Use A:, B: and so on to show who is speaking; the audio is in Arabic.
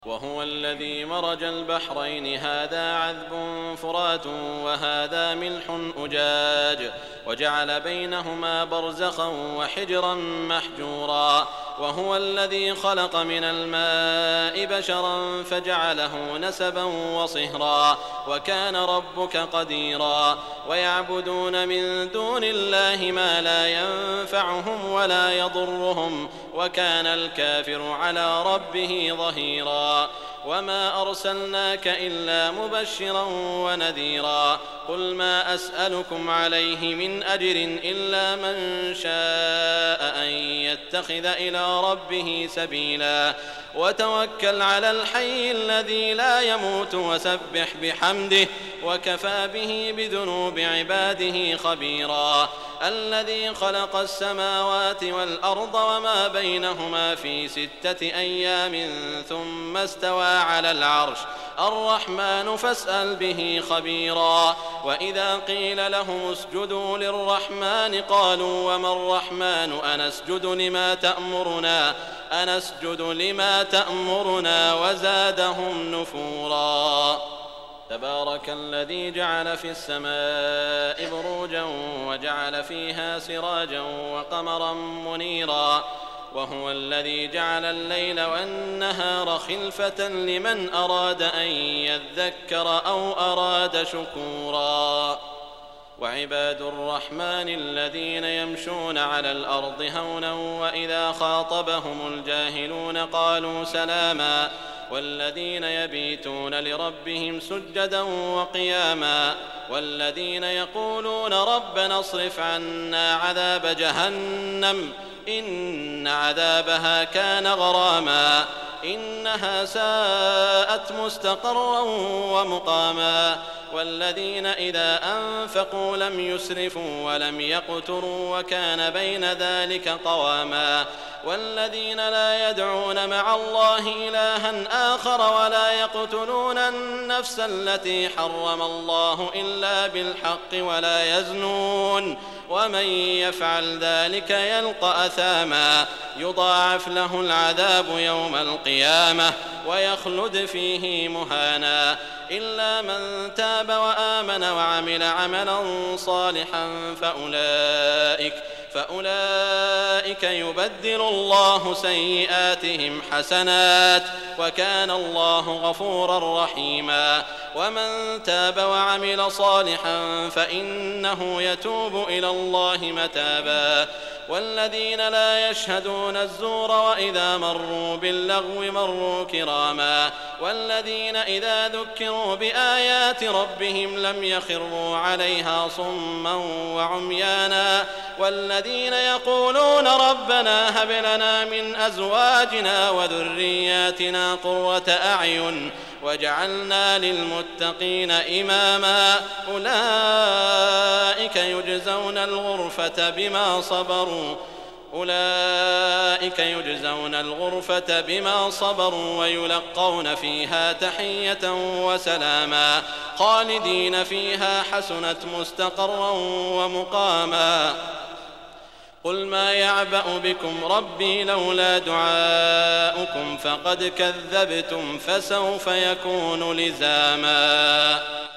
A: وهو الذي مرج البحرين هذا عذب فرات وهذا ملح أجاج وجعل بينهما برزخا وحجرا محجورا وهو الذي خلق من الماء بشرا فجعله نسبا وصهرا وكان ربك قديرا ويعبدون من دون الله ما لا ينفعهم ولا يضرهم وكان الكافر على ربه ظهيرا وما أرسلناك إلا مبشرا ونذيرا قل ما أسألكم عليه من أجر إلا من شاء أن يتخذ إلى ربه سبيلا وتوكل على الحي الذي لا يموت وسبح بحمده وكفى به بذنوب عباده خبيرا الذي خلق السماوات والأرض وما بينهما في 6 أيام ثم استوى على العرش الرحمن فاسأل به خبيرا وإذا قيل لهم اسجدوا للرحمن قالوا وما الرحمن أنسجد لما تأمرنا وزادهم نفورا تبارك الذي جعل في السماء بروجا وجعل فيها سراجا وقمرا منيرا وهو الذي جعل الليل والنهار خلفة لمن أراد أن يذكر أو أراد شكورا وعباد الرحمن الذين يمشون على الأرض هونا وإذا خاطبهم الجاهلون قالوا سلاما والذين يبيتون لربهم سجدا وقياما والذين يقولون ربنا اصرف عنا عذاب جهنم إن عذابها كان غراما إنها ساءت مستقرا ومقاما والذين إذا أنفقوا لم يسرفوا ولم يقتروا وكان بين ذلك قواما والذين لا يدعون مع الله إلها آخر ولا يقتلون النفس التي حرم الله إلا بالحق ولا يزنون ومن يفعل ذلك يلقى أثاما يضاعف له العذاب يوم القيامة ويخلد فيه مهانا إلا من تاب وآمن وعمل عملا صالحا فأولئك يبدل الله سيئاتهم حسنات وكان الله غفورا رحيما ومن تاب وعمل صالحا فإنه يتوب إلى الله متابا والذين لا يشهدون الزور وإذا مروا باللغو مروا كراما والذين إذا ذكروا بآيات ربهم لم يخروا عليها صما وعميانا والذين يقولون ربنا هب لنا من أزواجنا وذرياتنا قرة أعين وجعلنا للمتقين إماما أولئك يجزون الغرفة بما صبروا ويلقون فيها تحية وسلاما خالدين فيها حسنت مستقرا ومقاما قل ما يعبأ بكم ربي لولا دعاؤكم فقد كذبتم فسوف يكون لزاما